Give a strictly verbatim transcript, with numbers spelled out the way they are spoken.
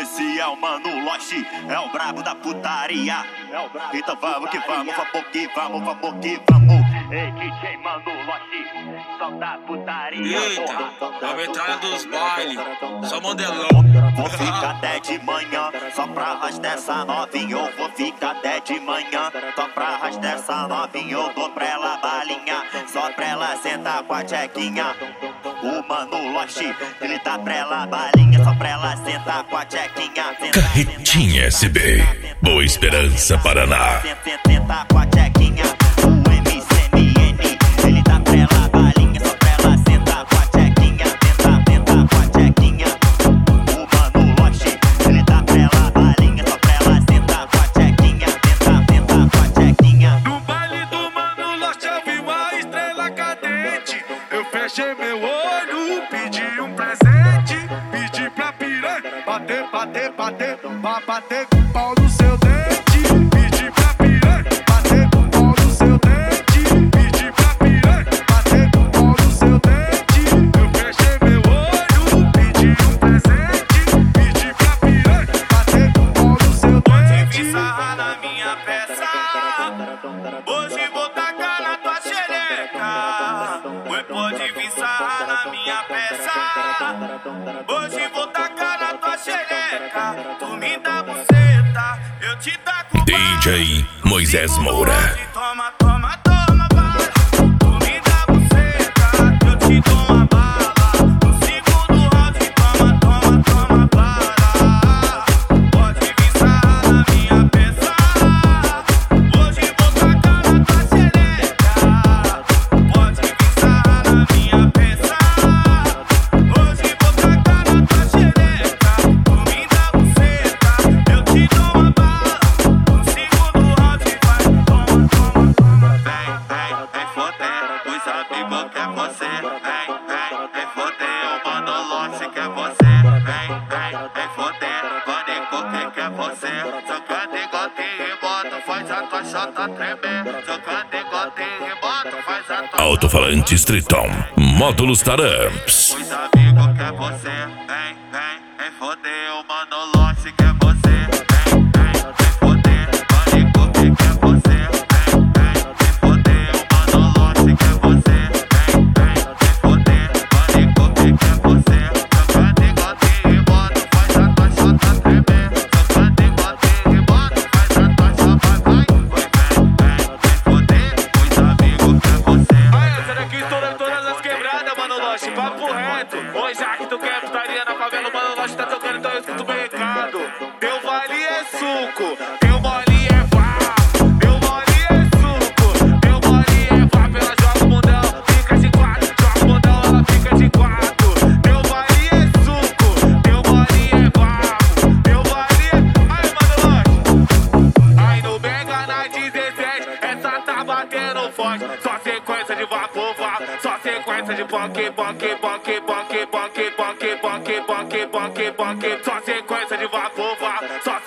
Esse é o Mano Lost, é o brabo da putaria. Então vamos que vamos, vamos que vamos, vamos que vamos. Ei, D J Mano Lost, só da putaria. Eita, a metralha dos bailes, só modelão. Vou ficar até de manhã, só pra arrastar essa novinha. Eu vou ficar até de manhã, só pra arrastar essa novinha. Eu dou pra ela balinha, só pra ela sentar com a tchequinha. O Mano Lost, ele tá pra ela balinha, só pra ela sentar com a tchequinha. Carretinha S B, Boa Esperança, Paraná. Sentar com a tchequinha. O M C M N, ele tá pra ela balinha, só pra ela sentar com a tchequinha. Sentar, sentar com a tchequinha. O Mano Lost, ele tá pra ela balinha, só pra ela sentar com a tchequinha. Sentar, sentar com a tchequinha. No baile do Mano Lost eu vi uma estrela cadente. Eu fechei meu olho, pedi um presente. Pedi pra piranha bater, bater, bater, pra bater com o pau no seu dente. Pedi pra piranha bater com o pau no seu dente. Pedi pra piranha bater com o pau no seu dente. Eu fechei meu olho, pedi um presente. Pedi pra piranha bater com o pau no seu dente. Pode vir sarrar na minha peça, hoje vou tacar na tua xereca. Oi, pode vir sarrar na minha peça, hoje vou tacar na tua xereca. Tu me dá buceta, eu te taco D J Moisés Moura. Toma, toma, toma bala. Tu me dá buceta, eu te dou uma bala. No segundo round, toma, toma, toma bala. Pode vir sarrar na minha peça, hoje vou tacar na tua xereca. Pode vir sarrar na minha peça, hoje vou tacar na tua xereca. Tu me dá buceta, eu te dou uma bala. No segundo round vai, toma, toma, toma. Vem, vem, vem foder, os amigos quer você. Vem, vem, vem foder, o Mano Lost quer você. Vem, vem, vem foder, pânico que quer você. Jogando igual tem remoto, faz a tua chota tremer. Jogando igual tem remoto, faz a tua Alto-falante Triton, módulos Taramps. os amigos quer você. Vem, vem, vem foder, o Mano Lost quer você. Vem, vem, vem foder, pânico que quer você. Vem, vem, vem foder, o Mano Lost quer você. Vem, vem, vem foder, pânico que quer você. Jogando igual tem remoto, faz a tua chota tremer. Jogando igual tem remoto, faz a tua chota vai. Oi, vem, vem, vem foder, os amigos quer você. Vai, essa daqui estoura todas as quebradas, Mano Lost, papo reto. Oi, já que tu quer putaria na favela, o Mano Lost tá tocando, então eu escuto bem recado. Teu baile é suco, teu baile é vá. Teu baile é suco, teu baile é vá. Ela joga o mundão, fica de quatro. Joga o mundão, ela fica de quatro. Teu baile é suco, teu baile é vá. Teu baile é... Aí, Mano Lost. Aí no Mega na dezessete, essa tá batendo forte. Só sequência de vapor, vá. Só sequência de punk, punk, punk, punk, punk, punk, punk, punk, punk, punk. Só sequência de vapor, vá. Só